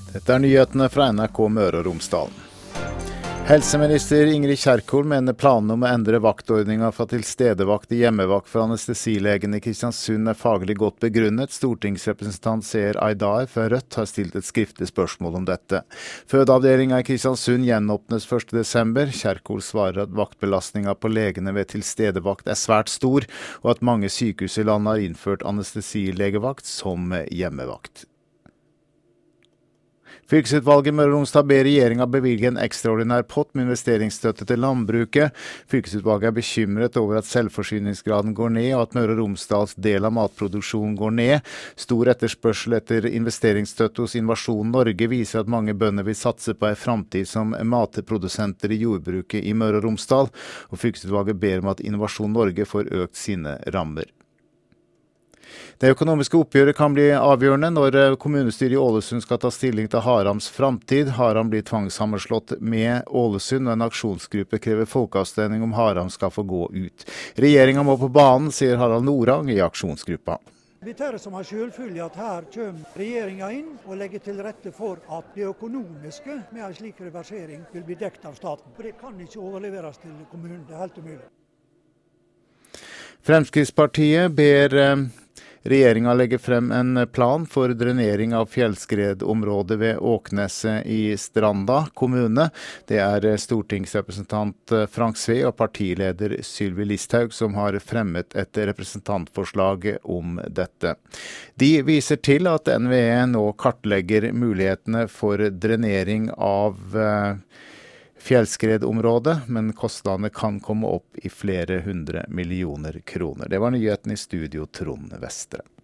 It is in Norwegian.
Dette nyhetene fra NRK Møre og Romsdal. Helseminister Ingrid Kjerkol mener planene om å endre vaktordningen fra tilstedevakt til hjemmevakt for anestesilegen i Kristiansund faglig godt begrunnet. Stortingsrepresentant Seher Aydar fra Rødt har stilt et skriftlig spørsmål om dette. Fødeavdelingen i Kristiansund gjenåpnes 1. desember. Kjerkol svarer at vaktbelastningen på legene ved tilstedevakt svært stor, og at mange sykehus i landet har innført anestesilegevakt som hjemmevakt. Fylkesutvalget Møre og Romsdal ber regjeringen bevilge en ekstraordinær pott med investeringsstøtte til landbruket. Fylkesutvalget bekymret over at selvforsyningsgraden går ned, og at Møre og Romsdals del av matproduksjonen går ned. Stor etterspørsel etter investeringsstøtte hos Innovasjon Norge viser at mange bønder vil satse på en framtid som matprodusenter i jordbruket i Møre og Romsdal, og fylkesutvalget ber om at Innovasjon Norge får økt sine rammer. Det økonomiske oppgjøret kan bli avgjørende når kommunestyret i Ålesund skal ta stilling til Harams framtid. Haram blir tvangssammenslått med Ålesund, og en aksjonsgruppe krever folkeavstemning om Haram skal få gå ut. Regjeringen må på banen, sier Harald Norang i aksjonsgruppa. Vi tar det som har selvfølge at her kommer regjeringen inn og legger til rette for at det økonomiske med en slik reversering vil bli dekt av staten. For det kan ikke overleveres til kommunen, det er helt umulig. Fremskrittspartiet ber regjeringen legge frem en plan for drenering av fjellskredområdet ved Åkneset i Stranda kommune. Det er stortingsrepresentant Frank Sve og partileder Sylvi Listhaug som har fremmet et representantforslag om dette. De viser til at NVE nå kartlegger mulighetene for drenering av fjellskredområdet, men kostnadene kan komme opp i flere 100 millioner kroner. Det var nyheten i studio, Trond Vestre.